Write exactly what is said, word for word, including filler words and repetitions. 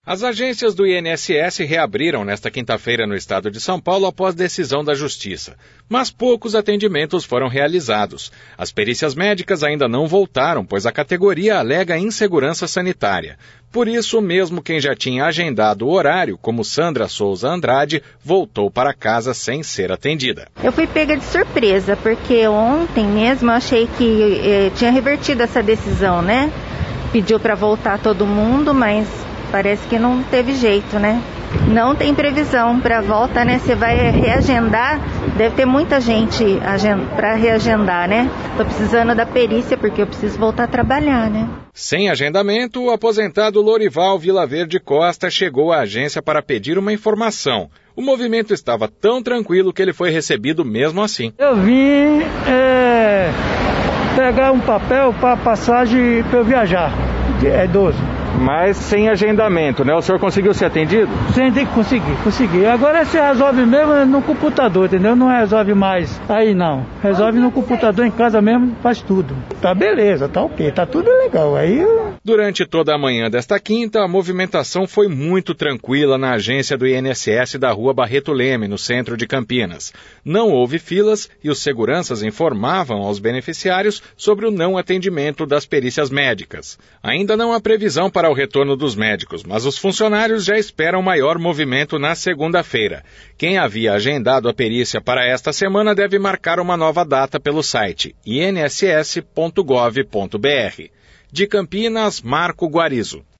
As agências do I N S S reabriram nesta quinta-feira no estado de São Paulo após decisão da Justiça. Mas poucos atendimentos foram realizados. As perícias médicas ainda não voltaram, pois a categoria alega insegurança sanitária. Por isso, mesmo quem já tinha agendado o horário, como Sandra Souza Andrade, voltou para casa sem ser atendida. Eu fui pega de surpresa, porque ontem mesmo eu achei que eh, tinha revertido essa decisão, né? Pediu para voltar todo mundo, mas parece que não teve jeito, né? Não tem previsão para volta, né? Você vai reagendar, deve ter muita gente para reagendar, né? Tô precisando da perícia porque eu preciso voltar a trabalhar, né? Sem agendamento, o aposentado Lorival Vilaverde Costa chegou à agência para pedir uma informação. O movimento estava tão tranquilo que ele foi recebido mesmo assim. Eu vim é, pegar um papel para passagem para eu viajar, é doze. Mas sem agendamento, né? O senhor conseguiu ser atendido? Sim, tem que conseguir, conseguir. Agora você resolve mesmo no computador, entendeu? Não resolve mais aí não. Resolve no computador, em casa mesmo, faz tudo. Tá beleza, tá ok, tá tudo legal. Aí... Durante toda a manhã desta quinta, a movimentação foi muito tranquila na agência do I N S S da rua Barreto Leme, no centro de Campinas. Não houve filas e os seguranças informavam aos beneficiários sobre o não atendimento das perícias médicas. Ainda não há previsão para o retorno dos médicos, mas os funcionários já esperam maior movimento na segunda-feira. Quem havia agendado a perícia para esta semana deve marcar uma nova data pelo site i n s s ponto gov ponto b r. De Campinas, Marco Guarizo.